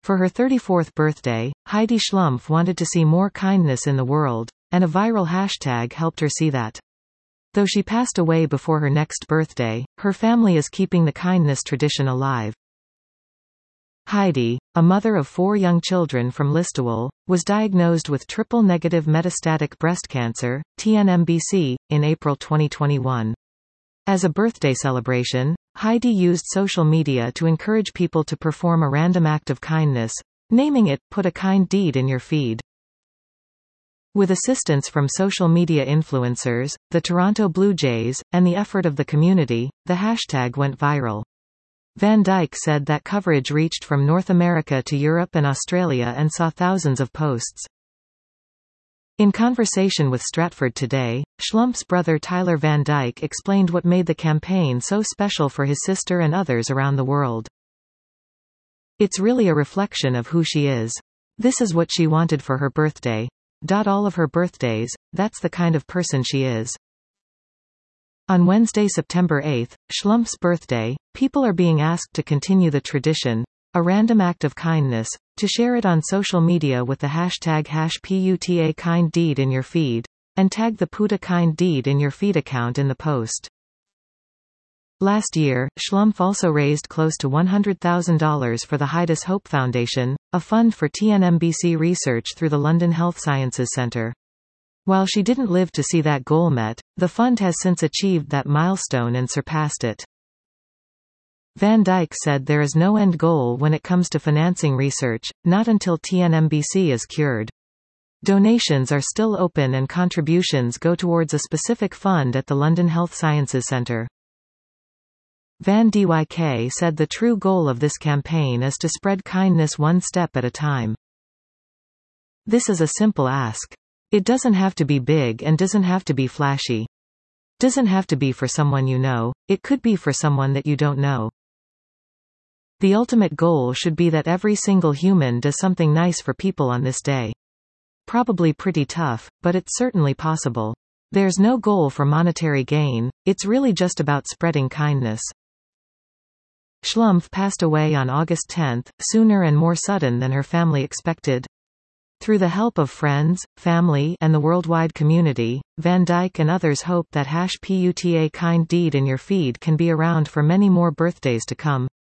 For her 34th birthday, Heidi Schlumpf wanted to see more kindness in the world, and a viral hashtag helped her see that. Though she passed away before her next birthday, her family is keeping the kindness tradition alive. Heidi, a mother of 4 young children from Listowel, was diagnosed with triple-negative metastatic breast cancer, TNMBC, in April 2021. As a birthday celebration, Heidi used social media to encourage people to perform a random act of kindness, naming it, "Put a Kind Deed in Your Feed." With assistance from social media influencers, the Toronto Blue Jays, and the effort of the community, the hashtag went viral. Van Dyke said that coverage reached from North America to Europe and Australia and saw thousands of posts. In conversation with Stratford Today, Schlumpf's brother Tyler Van Dyke explained what made the campaign so special for his sister and others around the world. "It's really a reflection of who she is. This is what she wanted for her birthday. All of her birthdays, that's the kind of person she is." On Wednesday, September 8, Schlumpf's birthday, people are being asked to continue the tradition, a random act of kindness, to share it on social media with the hashtag #PUTA Kind Deed in Your Feed, and tag the Put a Kind Deed in Your Feed account in the post. Last year, Schlumpf also raised close to $100,000 for the Heidi's Hope Foundation, a fund for TNMBC research through the London Health Sciences Centre. While she didn't live to see that goal met, the fund has since achieved that milestone and surpassed it. Van Dyke said there is no end goal when it comes to financing research, not until TNMBC is cured. Donations are still open and contributions go towards a specific fund at the London Health Sciences Centre. Van Dyke said the true goal of this campaign is to spread kindness one step at a time. "This is a simple ask. It doesn't have to be big and doesn't have to be flashy. Doesn't have to be for someone you know, it could be for someone that you don't know. The ultimate goal should be that every single human does something nice for people on this day. Probably pretty tough, but it's certainly possible. There's no goal for monetary gain, it's really just about spreading kindness." Schlumpf passed away on August 10, sooner and more sudden than her family expected. Through the help of friends, family, and the worldwide community, Van Dyke and others hope that #PUTA Kind Deed in Your Feed can be around for many more birthdays to come.